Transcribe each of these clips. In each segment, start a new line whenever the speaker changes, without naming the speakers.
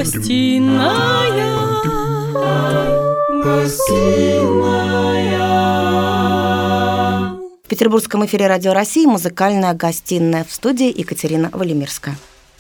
В петербургском эфире Радио России музыкальная гостиная, в студии Екатерина Валимирская.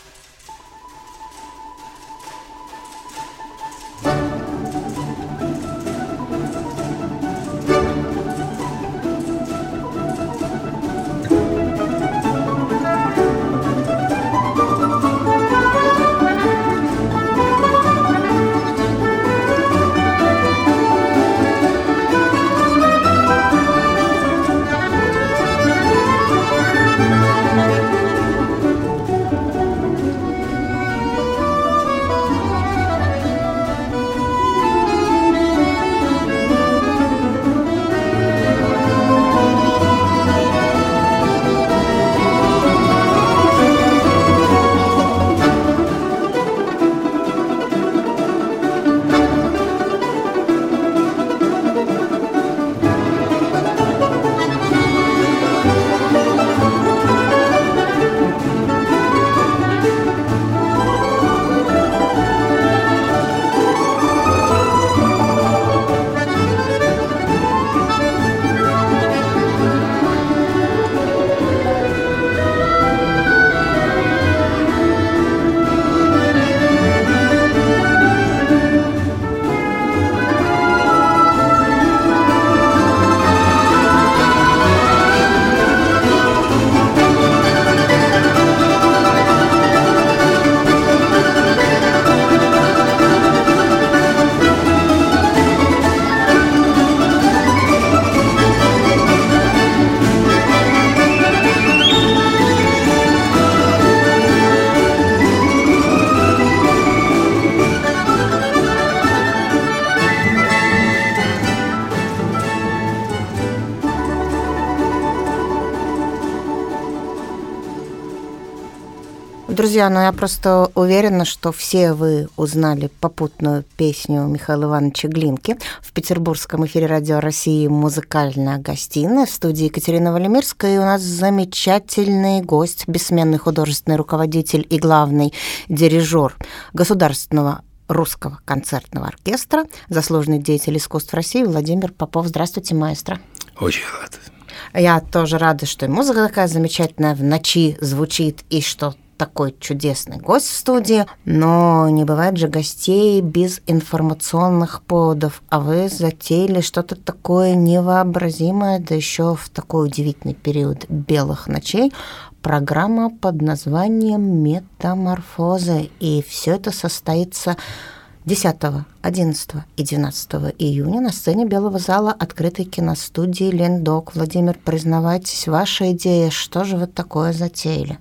Друзья, я просто уверена, что все вы узнали попутную песню Михаила Ивановича Глинки. В петербургском эфире Радио России музыкальная гостиная, в студии Екатерина Валимирская, и у нас замечательный гость, бессменный художественный руководитель и главный дирижер Государственного русского концертного оркестра, заслуженный деятель искусств России Владимир Попов. Здравствуйте, маэстро.
Очень рад.
Я тоже рада, что и музыка такая замечательная в ночи звучит, и что такой чудесный гость в студии, но не бывает же гостей без информационных поводов, а вы затеяли что-то такое невообразимое, да еще в такой удивительный период белых ночей, программа под названием «Метаморфозы», и все это состоится 10, 11 и 12 июня на сцене Белого зала открытой киностудии «Лендок». Владимир, признавайтесь, ваша идея, что же вы такое затеяли?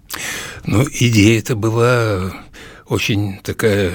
Идея-то была очень такая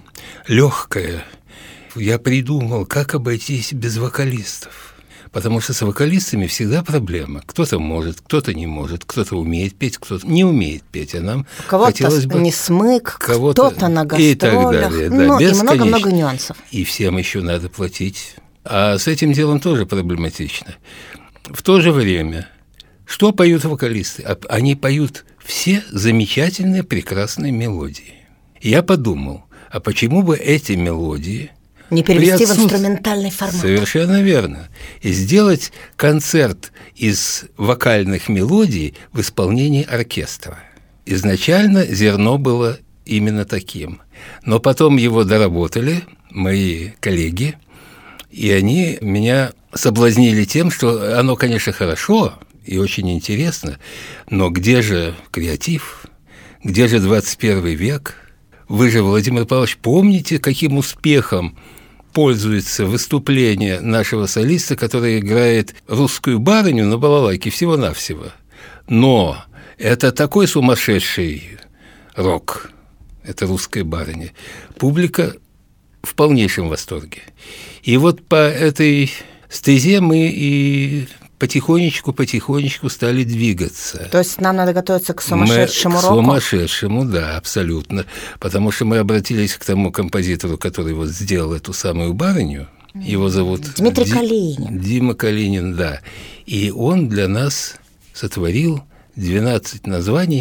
легкая. Я придумал, как обойтись без вокалистов. Потому что с вокалистами всегда проблема. Кто-то может, кто-то не может, кто-то умеет петь, кто-то не умеет петь. А нам хотелось бы...
не смык, кто-то на гастролях.
И так далее. Да,
и много-много нюансов.
И всем еще надо платить. А с этим делом тоже проблематично. В то же время, что поют вокалисты? Они поют все замечательные, прекрасные мелодии. Я подумал, а почему бы эти мелодии
не перевести в инструментальный формат?
Совершенно верно. И сделать концерт из вокальных мелодий в исполнении оркестра. Изначально зерно было именно таким. Но потом его доработали мои коллеги, и они меня соблазнили тем, что оно, конечно, хорошо и очень интересно, но где же креатив? Где же 21 век? Вы же, Владимир Павлович, помните, каким успехом пользуется выступление нашего солиста, который играет русскую барыню на балалайке всего-навсего. Но это такой сумасшедший рок, это русская барыня. Публика в полнейшем восторге. И вот по этой стезе мы и потихонечку стали двигаться.
То есть нам надо готовиться к сумасшедшему року?
К сумасшедшему, да, абсолютно. Потому что мы обратились к тому композитору, который вот сделал эту самую барыню. Его зовут
Дмитрий Калинин.
Дима Калинин, да. И он для нас сотворил 12 названий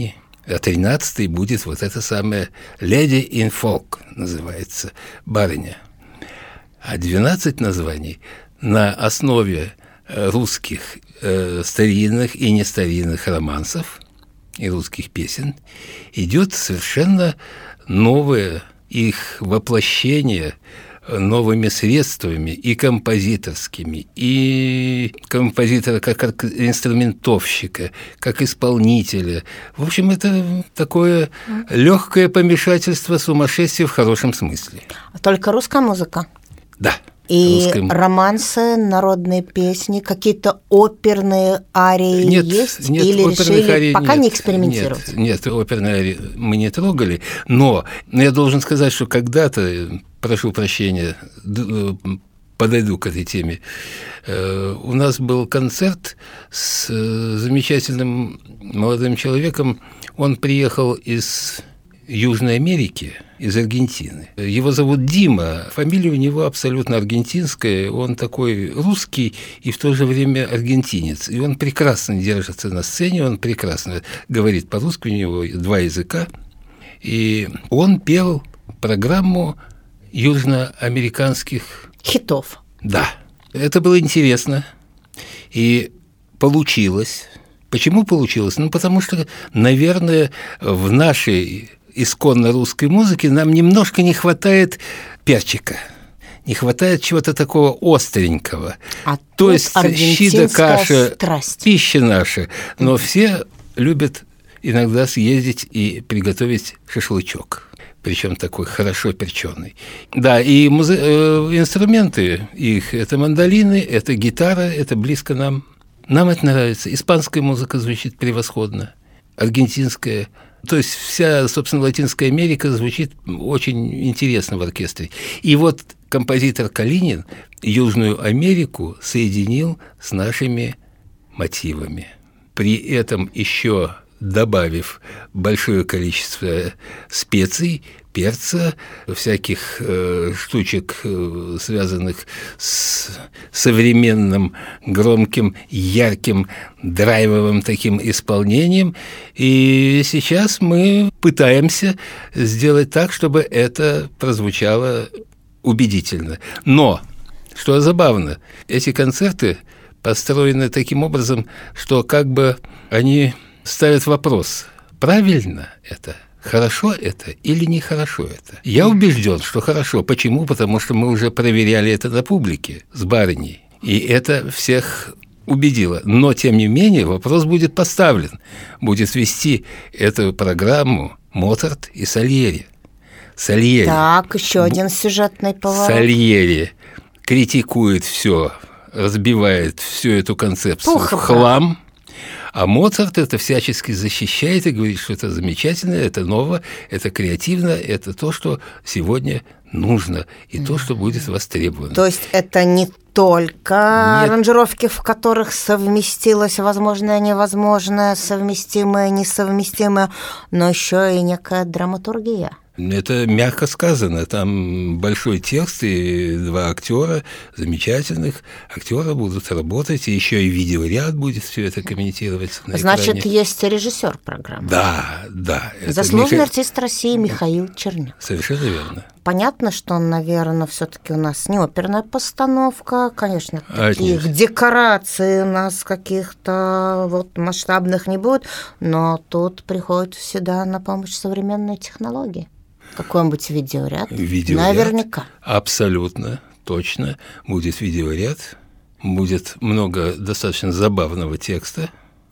А 13-й будет вот это самое «Lady in Folk» называется, «Барыня». А 12 названий на основе русских старинных и нестаринных романсов и русских песен идет совершенно новое их воплощение новыми средствами и композиторскими, и композитора как инструментовщика, как исполнителя. В общем, это такое легкое помешательство сумасшествия в хорошем смысле.
Только русская музыка?
Да.
И романсы, народные песни, какие-то оперные арии есть?
Нет,
или решили
арий
пока
нет,
не экспериментировать?
Нет, оперные арии мы не трогали, но я должен сказать, что когда-то, прошу прощения, подойду к этой теме, у нас был концерт с замечательным молодым человеком, он приехал из Южной Америки, из Аргентины. Его зовут Дима, фамилия у него абсолютно аргентинская, он такой русский и в то же время аргентинец. И он прекрасно держится на сцене, он прекрасно говорит по-русски, у него 2 языка. И он пел программу южноамериканских
хитов.
Да, это было интересно и получилось. Почему получилось? Ну, потому что, наверное, в нашей исконно русской музыке нам немножко не хватает перчика, не хватает чего-то такого остренького. То есть щи да каша, пища наша, но все любят иногда съездить и приготовить шашлычок, причем такой хорошо перченый. Да, и инструменты их – это мандолины, это гитара, это близко нам. Нам это нравится. Испанская музыка звучит превосходно, аргентинская. То есть вся, собственно, Латинская Америка звучит очень интересно в оркестре. И вот композитор Калинин Южную Америку соединил с нашими мотивами. При этом еще добавив большое количество специй, перца, всяких штучек, связанных с современным, громким, ярким, драйвовым таким исполнением. И сейчас мы пытаемся сделать так, чтобы это прозвучало убедительно. Но, что забавно, эти концерты построены таким образом, что как бы они ставят вопрос, правильно это, хорошо это или нехорошо это. Я убежден, что хорошо. Почему? Потому что мы уже проверяли это на публике с барыней. И это всех убедило. Но, тем не менее, вопрос будет поставлен. Будет вести эту программу Моцарт и Сальери. Сальери.
Так, еще один сюжетный поворот.
Сальери критикует все, разбивает всю эту концепцию в хлам. А Моцарт это всячески защищает и говорит, что это замечательно, это ново, это креативно, это то, что сегодня нужно, и то, что будет востребовано.
То есть это не только аранжировки, в которых совместилось возможное, невозможное, совместимое, несовместимое, но еще и некая драматургия.
Это мягко сказано. Там большой текст и 2 актера, замечательных актера будут работать, и еще и видеоряд будет все это комментировать на
Значит,
экране.
есть режиссер программы.
Да.
Заслуженный артист России Михаил Черняк.
Совершенно верно.
Понятно, что, наверное, все-таки у нас не оперная постановка, конечно, таких декораций у нас каких-то масштабных не будет, но тут приходит всегда на помощь современные технологии. Какой-нибудь видеоряд? Наверняка.
Абсолютно, точно. Будет видеоряд, будет много достаточно забавного текста,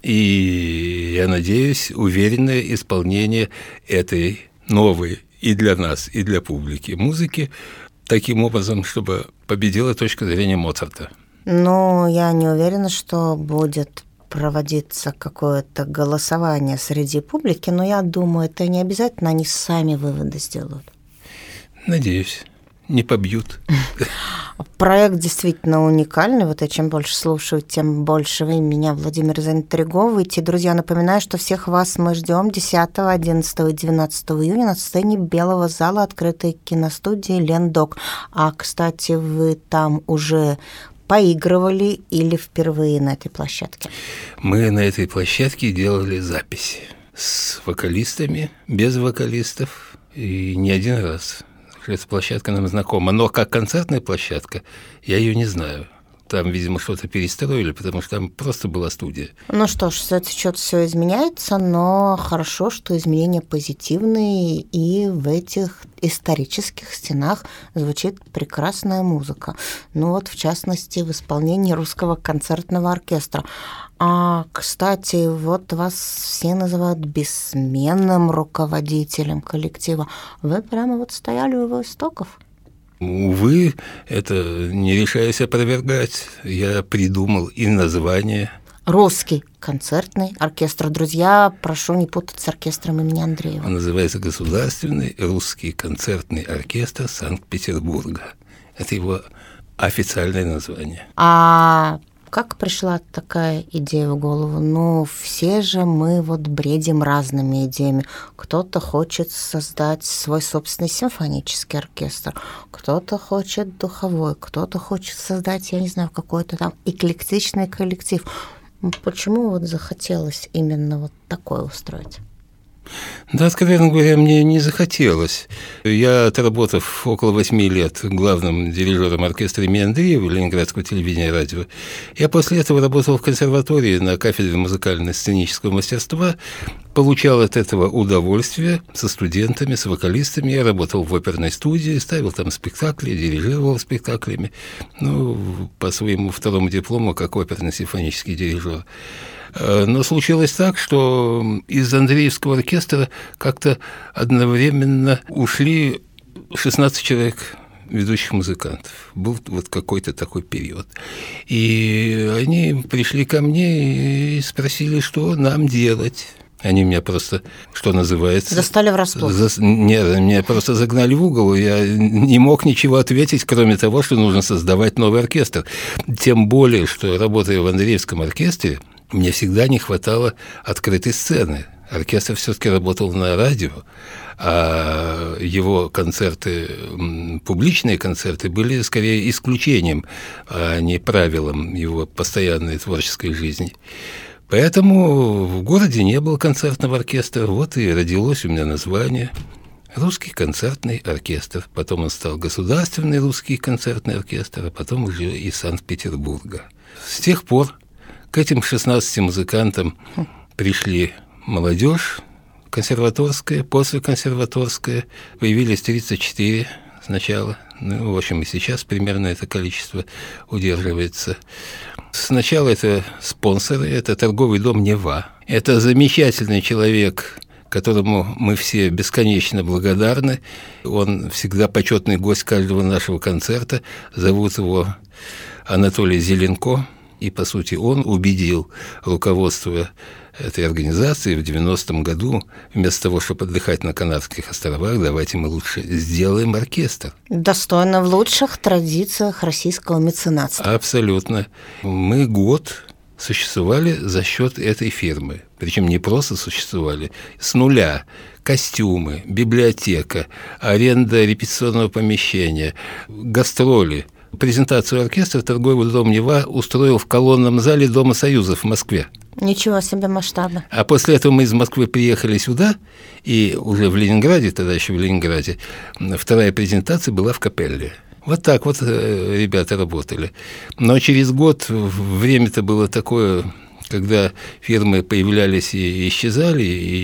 и, я надеюсь, уверенное исполнение этой новой и для нас, и для публики музыки таким образом, чтобы победила точка зрения Моцарта.
Ну, я не уверена, что будет проводиться какое-то голосование среди публики, но я думаю, это не обязательно, они сами выводы сделают.
Надеюсь, не побьют.
Проект действительно уникальный. Вот я чем больше слушаю, тем больше вы меня, Владимир, заинтриговываете. Друзья, напоминаю, что всех вас мы ждем 10, 11 и 12 июня на сцене Белого зала открытой киностудии «Лендок». А, кстати, вы там уже поигрывали или впервые на этой площадке?
Мы на этой площадке делали записи с вокалистами, без вокалистов, и не один раз. Эта площадка нам знакома, но как концертная площадка я ее не знаю. Там, видимо, что-то перестроили, потому что там просто была студия.
Ну что ж, все течет, все изменяется, но хорошо, что изменения позитивные, и в этих исторических стенах звучит прекрасная музыка. Ну вот, в частности, в исполнении Русского концертного оркестра. А, кстати, вот вас все называют бессменным руководителем коллектива. Вы прямо вот стояли у его истоков?
Увы, это не решаюсь опровергать. Я придумал и название.
Русский концертный оркестр. Друзья, прошу не путать с оркестром имени Андреева.
Он называется Государственный русский концертный оркестр Санкт-Петербурга. Это его официальное название.
А как пришла такая идея в голову? Ну, все же мы вот бредим разными идеями. Кто-то хочет создать свой собственный симфонический оркестр, кто-то хочет духовой, кто-то хочет создать, я не знаю, какой-то там эклектичный коллектив. Почему вот захотелось именно вот такое устроить?
Да, откровенно говоря, мне не захотелось. Я, отработав около 8 лет главным дирижером оркестра имени Андреева Ленинградского телевидения и радио, я после этого работал в консерватории на кафедре музыкально-сценического мастерства, получал от этого удовольствие со студентами, с вокалистами. Я работал в оперной студии, ставил там спектакли, дирижировал спектаклями, по своему второму диплому как оперный симфонический дирижер. Но случилось так, что из Андреевского оркестра как-то одновременно ушли 16 человек ведущих музыкантов. Был вот какой-то такой период. И они пришли ко мне и спросили, что нам делать. Они меня просто, что называется...
Застали врасплох?
Нет, меня просто загнали в угол, и я не мог ничего ответить, кроме того, что нужно создавать новый оркестр. Тем более, что, работая в Андреевском оркестре, мне всегда не хватало открытой сцены. Оркестр все-таки работал на радио, а его концерты, публичные концерты, были скорее исключением, а не правилом его постоянной творческой жизни. Поэтому в городе не было концертного оркестра, вот и родилось у меня название «Русский концертный оркестр». Потом он стал Государственный русский концертный оркестр, а потом уже и Санкт-Петербурга. С тех пор к этим 16 музыкантам пришли молодежь консерваторская, послеконсерваторская, появились 34 сначала, в общем, и сейчас примерно это количество удерживается. Сначала это спонсоры, это торговый дом «Нева». Это замечательный человек, которому мы все бесконечно благодарны. Он всегда почетный гость каждого нашего концерта. Зовут его Анатолий Зеленко. И, по сути, он убедил руководство этой организации в 90-м году, вместо того, чтобы отдыхать на Канарских островах, давайте мы лучше сделаем оркестр.
Достойно в лучших традициях российского меценатства.
Абсолютно. Мы год существовали за счет этой фирмы. Причем не просто существовали, с нуля. Костюмы, библиотека, аренда репетиционного помещения, гастроли. Презентацию оркестра торговый дом «Нева» устроил в колонном зале Дома Союзов в Москве.
Ничего себе масштаба.
А после этого мы из Москвы приехали сюда, и уже в Ленинграде, тогда еще в Ленинграде, вторая презентация была в Капелле. Вот так вот ребята работали. Но через год время-то было такое, когда фирмы появлялись и исчезали,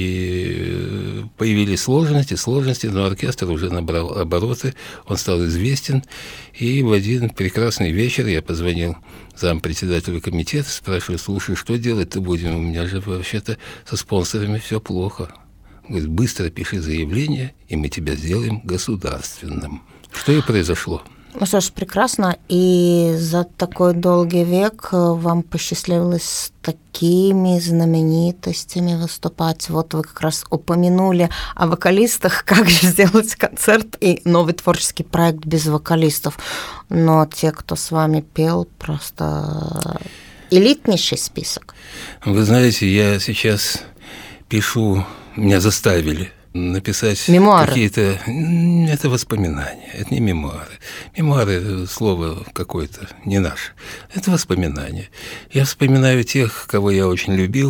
и появились сложности, но оркестр уже набрал обороты, он стал известен. И в один прекрасный вечер я позвонил зампредседателю комитета, спрашиваю: слушай, что делать-то будем? У меня же вообще-то со спонсорами все плохо. Говорит: быстро пиши заявление, и мы тебя сделаем государственным. Что и произошло.
Ну что ж, прекрасно. И за такой долгий век вам посчастливилось с такими знаменитостями выступать. Вот вы как раз упомянули о вокалистах, как же сделать концерт и новый творческий проект без вокалистов. Но те, кто с вами пел, просто элитнейший список.
Вы знаете, я сейчас пишу, меня заставили написать
мемуары.
Какие-то... Это воспоминания, это не мемуары. Мемуары – это слово какое-то не наше. Это воспоминания. Я вспоминаю тех, кого я очень любил,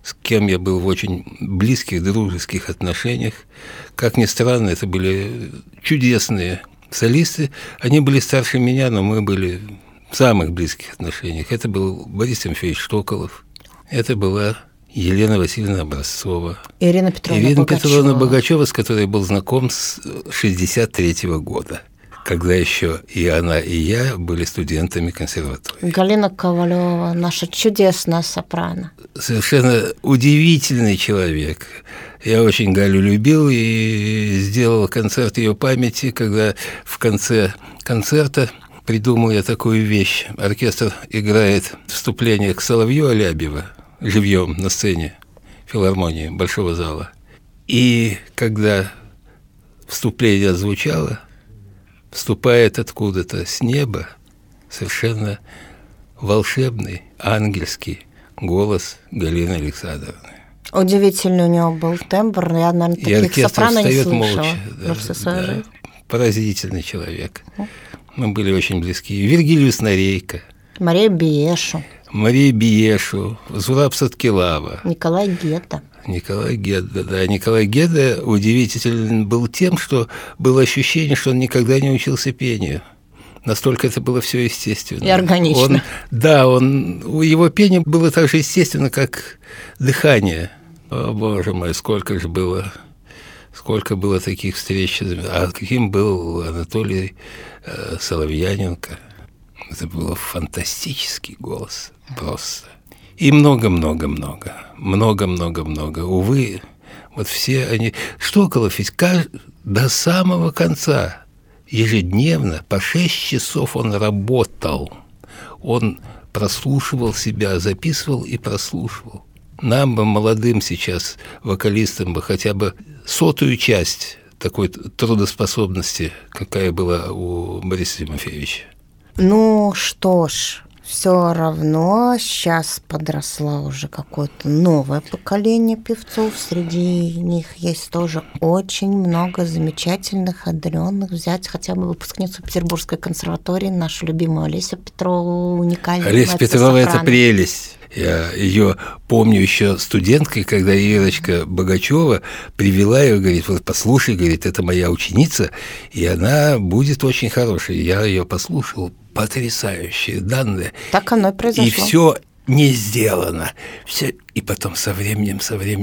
с кем я был в очень близких дружеских отношениях. Как ни странно, это были чудесные солисты. Они были старше меня, но мы были в самых близких отношениях. Это был Борис Тимофеевич Штоколов, это была Елена Васильевна Образцова,
Ирина Петровна
Богачева, с которой я был знаком с 1963 года, когда еще и она, и я были студентами консерватории.
Галина Ковалева, наша чудесная сопрано.
Совершенно удивительный человек. Я очень Галю любил и сделал концерт ее памяти, когда в конце концерта придумал я такую вещь. Оркестр играет вступление к Соловью Алябьева живьем на сцене филармонии Большого зала. И когда вступление звучало, вступает откуда-то с неба совершенно волшебный, ангельский голос Галины Александровны.
Удивительный у него был тембр, я, наверное, таких сопрано не слышала.
Молча,
во всю свою жизнь.
Поразительный человек. Мы были очень близки. Вергилию Снарейко,
Марию Биешу,
Зураб Саткилава,
Николай Гедда.
Николай Гедда удивителен был тем, что было ощущение, что он никогда не учился пению. Настолько это было все естественно.
И органично.
Его пение было так же естественно, как дыхание. О, Боже мой, сколько было таких встреч. А каким был Анатолий Соловьяненко. Это был фантастический голос просто. И много-много-много. Увы, вот все они... Штоколов ведь до самого конца ежедневно по 6 часов он работал. Он прослушивал себя, записывал и прослушивал. Нам бы, молодым сейчас вокалистам, бы хотя бы 100-ю часть такой трудоспособности, какая была у Бориса Тимофеевича.
Ну что ж, все равно сейчас подросло уже какое-то новое поколение певцов. Среди них есть тоже очень много замечательных, одаренных. Взять хотя бы выпускницу Петербургской консерватории, нашу любимую Олесю Петрову, уникальную.
Олеся Петрова – это прелесть. Я ее помню еще студенткой, когда Ирочка Богачева привела ее, говорит, вот послушай, говорит, это моя ученица, и она будет очень хорошей. Я ее послушал, потрясающие данные.
Так оно и произошло.
И все не сделано. Все. И потом со временем,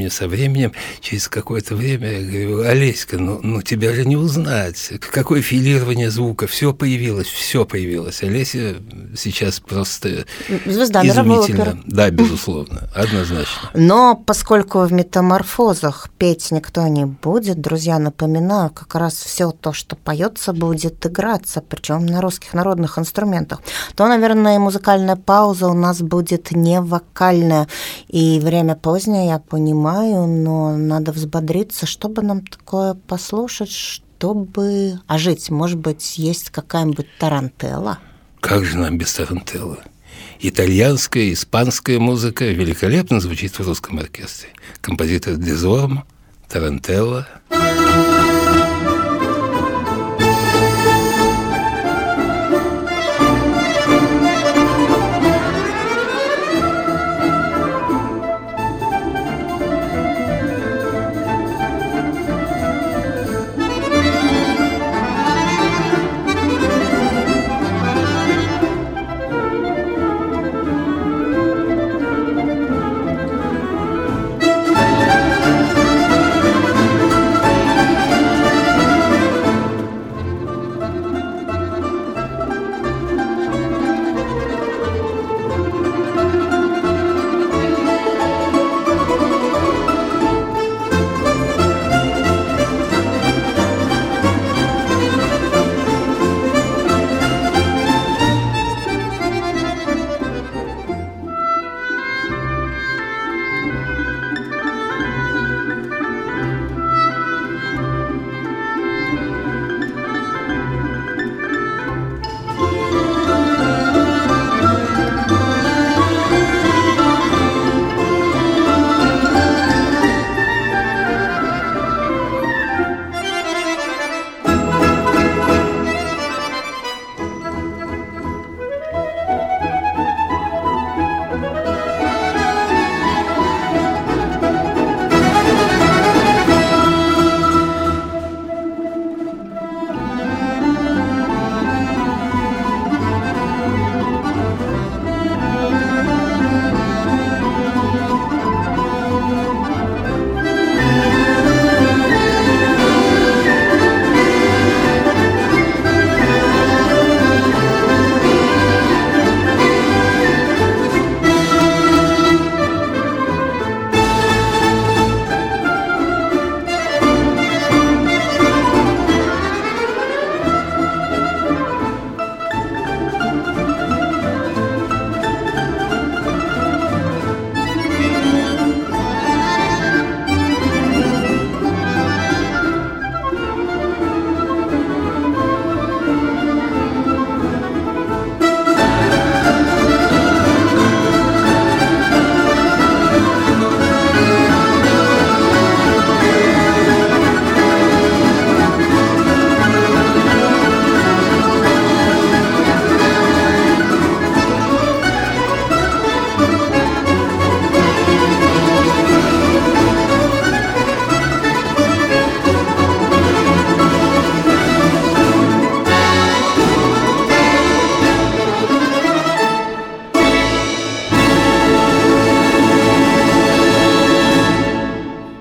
через какое-то время я говорю, Олеська, ну тебя же не узнать. Какое филирование звука, все появилось. Олеся сейчас просто
звезда
изумительна.
Мировой оперы.
Да, безусловно, однозначно.
Но поскольку в «Метаморфозах» петь никто не будет, друзья, напоминаю, как раз все то, что поется, будет играться, причем на русских народных инструментах, то, наверное, музыкальная пауза у нас будет не вокальная. И время позднее, я понимаю, но надо взбодриться, чтобы нам такое послушать, чтобы ожить. Может быть, есть какая-нибудь тарантелла?
Как же нам без тарантеллы? Итальянская, испанская музыка великолепно звучит в русском оркестре. Композитор Дезормо, тарантелла.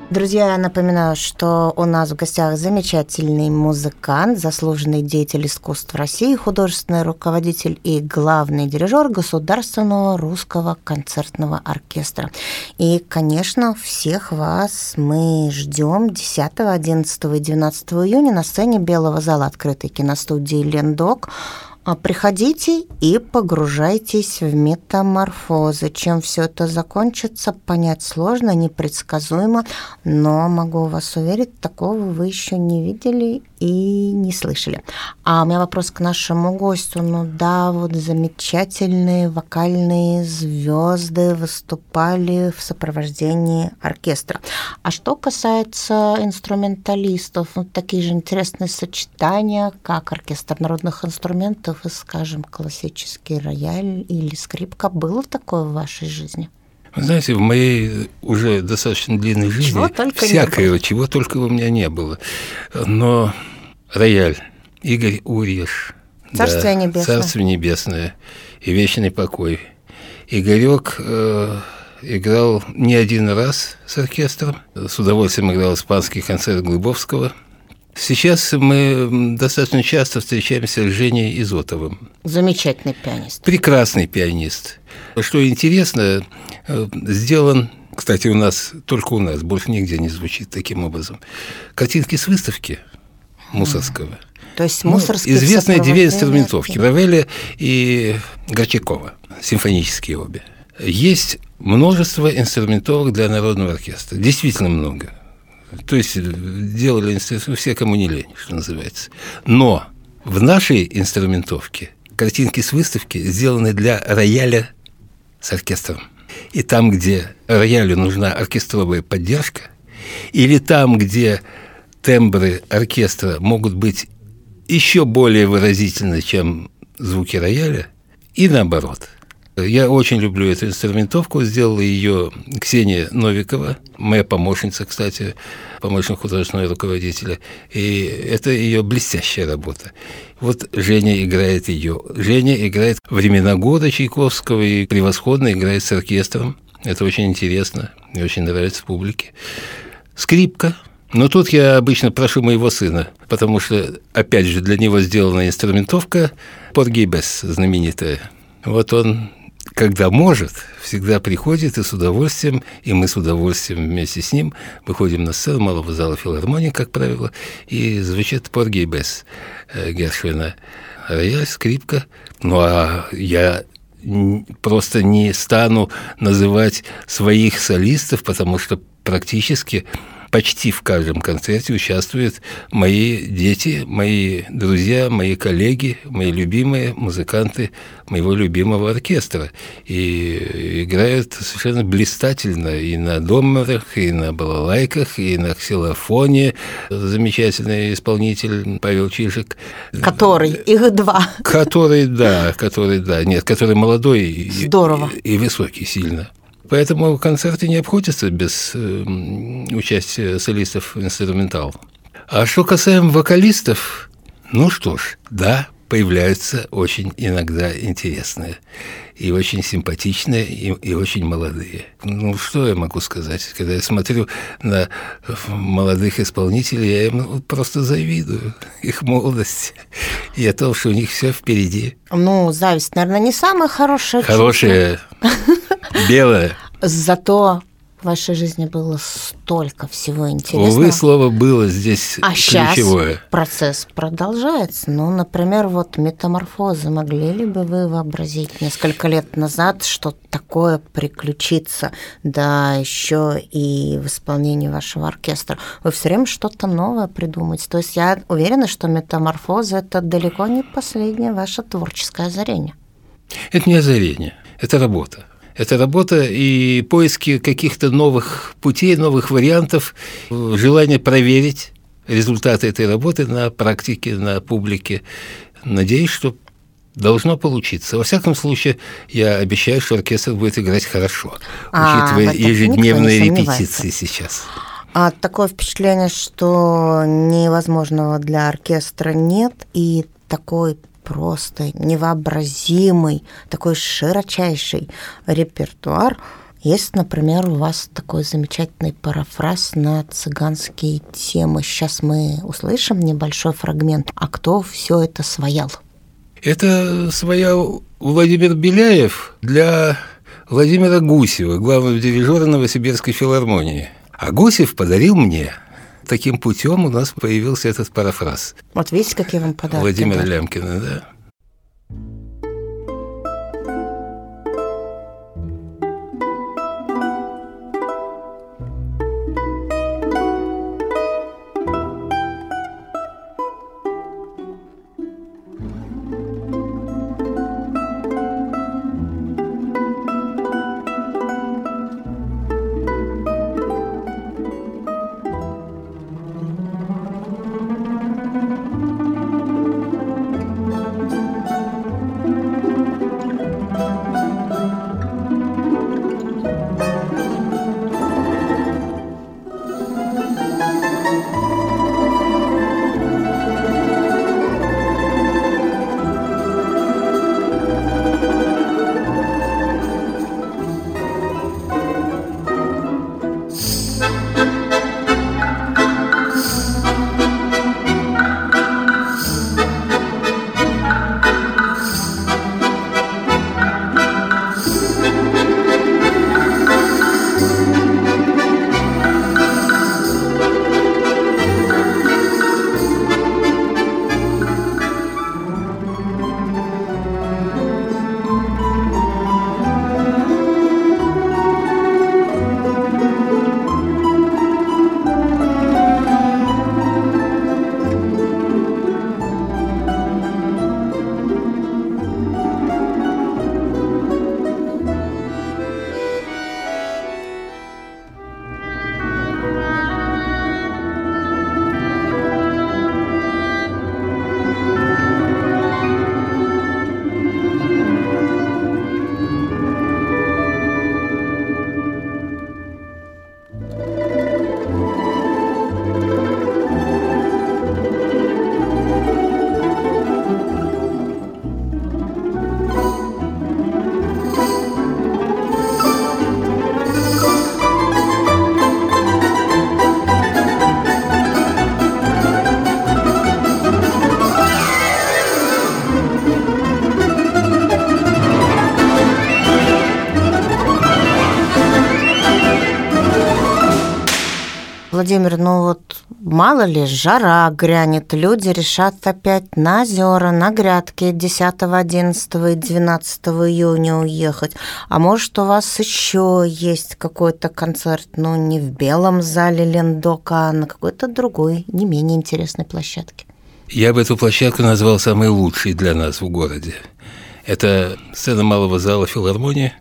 Друзья, я напоминаю, что у нас в гостях замечательный музыкант, заслуженный деятель искусств России, художественный руководитель и главный дирижер Государственного русского концертного оркестра. И, конечно, всех вас мы ждем 10, 11 и 12 июня на сцене Белого зала открытой киностудии «Лендок». Приходите и погружайтесь в метаморфозы. Чем все это закончится, понять сложно, непредсказуемо, но могу вас уверить, такого вы еще не видели и не слышали. А у меня вопрос к нашему гостю. Ну да, вот замечательные вокальные звезды выступали в сопровождении оркестра. А что касается инструменталистов, вот такие же интересные сочетания, как оркестр народных инструментов и, скажем, классический рояль или скрипка. Было такое в вашей жизни?
Вы знаете, в моей уже достаточно длинной жизни всякое, чего только у меня не было. Но рояль, Игорь Урьеш,
Царствие небесное.
Царствие небесное и вечный покой. Игорек играл не один раз с оркестром, с удовольствием играл испанский концерт Глыбовского. Сейчас мы достаточно часто встречаемся с Женей Изотовым.
Замечательный пианист.
Прекрасный пианист. Что интересно, сделан, кстати, только у нас, больше нигде не звучит таким образом, картинки с выставки Мусорского.
То есть Мусорский
известные две инструментовки, Равеля и Горчакова, симфонические обе. Есть множество инструментовок для народного оркестра, действительно много. То есть делали все, кому не лень, что называется. Но в нашей инструментовке картинки с выставки сделаны для рояля с оркестром. И там, где роялю нужна оркестровая поддержка, или там, где тембры оркестра могут быть еще более выразительны, чем звуки рояля, и наоборот. Я очень люблю эту инструментовку. Сделала ее Ксения Новикова, моя помощница, кстати, помощник художественного руководителя. И это ее блестящая работа. Вот Женя играет ее. Женя играет «Времена года» Чайковского и превосходно играет с оркестром. Это очень интересно и очень нравится публике. Скрипка. Но тут я обычно прошу моего сына, потому что, опять же, для него сделана инструментовка «Порги и Бесс», знаменитая. Вот он, когда может, всегда приходит и с удовольствием, и мы с удовольствием вместе с ним выходим на сцену Малого зала филармонии, как правило, и звучит «Порги и Бесс» Гершвина. Рояль, скрипка. Ну, а я просто не стану называть своих солистов, потому что практически почти в каждом концерте участвуют мои дети, мои друзья, мои коллеги, мои любимые музыканты моего любимого оркестра. И играют совершенно блистательно и на доммерах, и на балалайках, и на ксилофоне. Замечательный исполнитель Павел Чижик.
Который, их два.
Который, да. Нет, который молодой.
Здорово.
И высокий сильно. Поэтому концерты не обходятся без участия солистов инструментал. А что касаемо вокалистов, ну что ж, да, появляются очень иногда интересные, и очень симпатичные, и очень молодые. Ну, что я могу сказать? Когда я смотрю на молодых исполнителей, я им просто завидую их молодости и о том, что у них все впереди.
Ну, зависть, наверное, не самая хорошая.
Хорошая, белая.
Зато в вашей жизни было столько всего интересного.
Увы, слово «было» здесь ключевое.
Сейчас процесс продолжается. Ну, например, вот метаморфозы. Могли ли бы вы вообразить несколько лет назад, что такое приключится, да еще и в исполнении вашего оркестра? Вы все время что-то новое придумаете. То есть я уверена, что метаморфозы – это далеко не последнее ваше творческое озарение.
Это не озарение, это работа. Это работа и поиски каких-то новых путей, новых вариантов, желание проверить результаты этой работы на практике, на публике. Надеюсь, что должно получиться. Во всяком случае, я обещаю, что оркестр будет играть хорошо, учитывая ежедневные репетиции сейчас.
А такое впечатление, что невозможного для оркестра нет, и такой просто невообразимый, такой широчайший репертуар. Есть, например, у вас такой замечательный парафраз на цыганские темы. Сейчас мы услышим небольшой фрагмент. А кто все это своял?
Это своял Владимир Беляев для Владимира Гусева, главного дирижера Новосибирской филармонии. А Гусев подарил мне. Таким путем у нас появился этот парафраз.
Вот видите, какие вам подарки.
Владимира Лямкина, да.
Владимир, ну вот мало ли, жара грянет, люди решат опять на озера, на грядки 10, 11 и 12 июня уехать. А может, у вас еще есть какой-то концерт, ну, не в Белом зале Лендока, а на какой-то другой, не менее интересной площадке?
Я бы эту площадку назвал самой лучшей для нас в городе. Это сцена малого зала филармонии,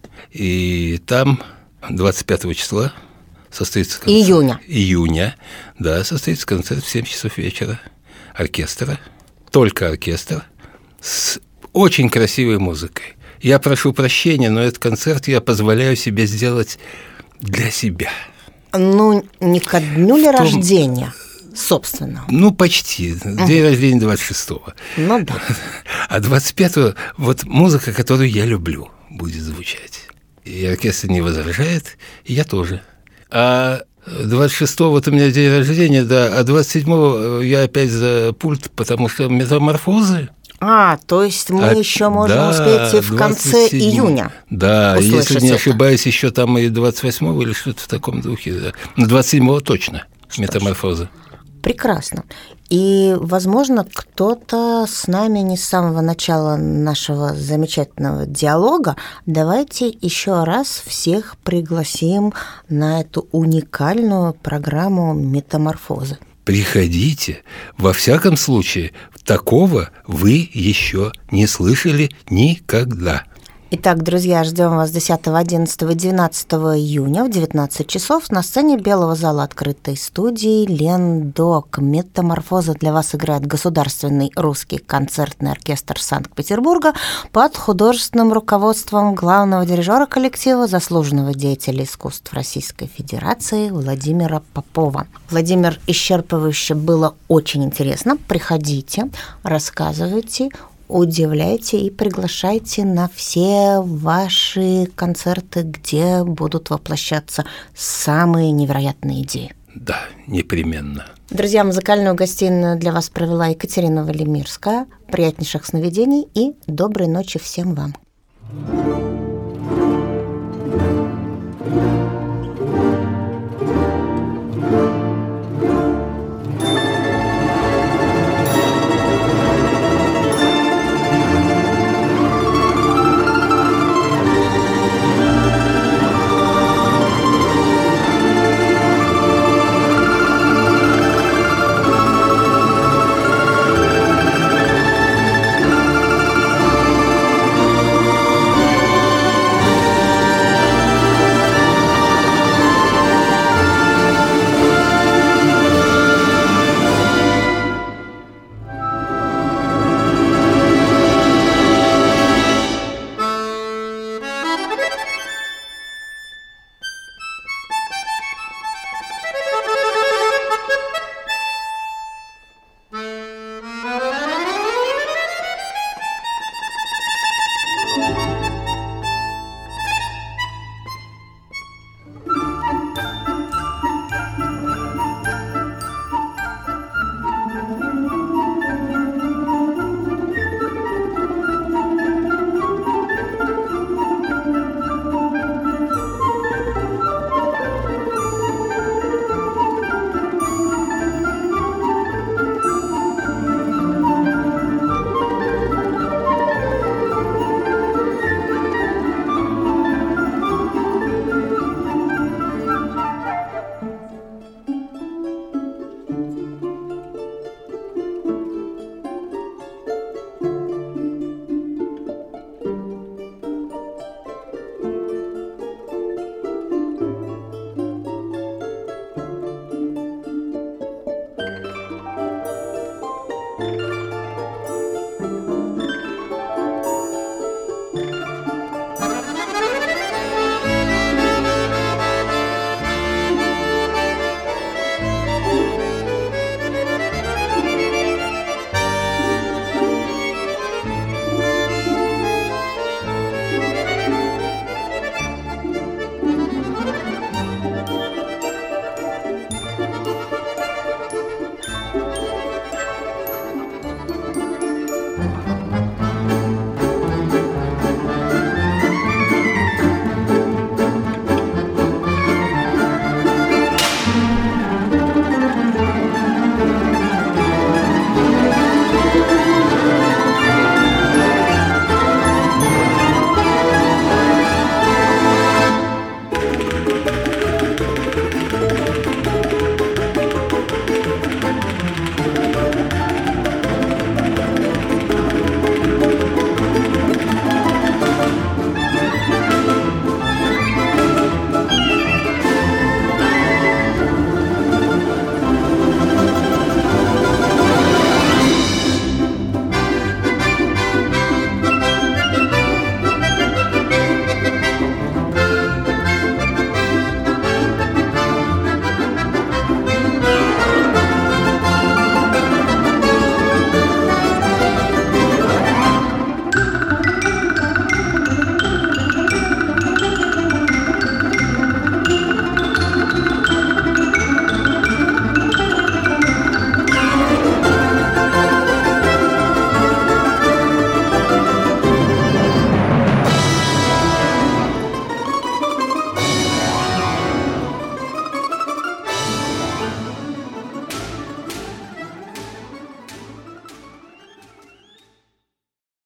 и там 25 числа состоится концерт. Июня, да, состоится концерт в 7 часов вечера. Оркестра, только оркестр, с очень красивой музыкой. Я прошу прощения, но этот концерт я позволяю себе сделать для себя.
Ну, не ко дню ли рождения собственного?
Ну, почти. День рождения 26-го.
Ну, да.
А 25-го вот музыка, которую я люблю, будет звучать. И оркестр не возражает, и я тоже. А 26-го вот у меня день рождения, да, а 27-го я опять за пульт, потому что метаморфозы.
То есть мы еще можем успеть и в конце июня.
Да, если не ошибаюсь, еще там и 28-го или что-то в таком духе. Да. Но 27-го точно метаморфозы.
Прекрасно. И, возможно, кто-то с нами не с самого начала нашего замечательного диалога. Давайте еще раз всех пригласим на эту уникальную программу «Метаморфозы».
Приходите. Во всяком случае, такого вы еще не слышали никогда.
Итак, друзья, ждем вас 10, 11 и 12 июня в 19 часов на сцене Белого зала открытой студии «Лендок». «Метаморфоза» для вас играет Государственный русский концертный оркестр Санкт-Петербурга под художественным руководством главного дирижера коллектива, заслуженного деятеля искусств Российской Федерации Владимира Попова. Владимир, исчерпывающе, было очень интересно. Приходите, рассказывайте, удивляйте и приглашайте на все ваши концерты, где будут воплощаться самые невероятные идеи.
Да, непременно.
Друзья, музыкальную гостиную для вас провела Екатерина Валимирская. Приятнейших сновидений и доброй ночи всем вам.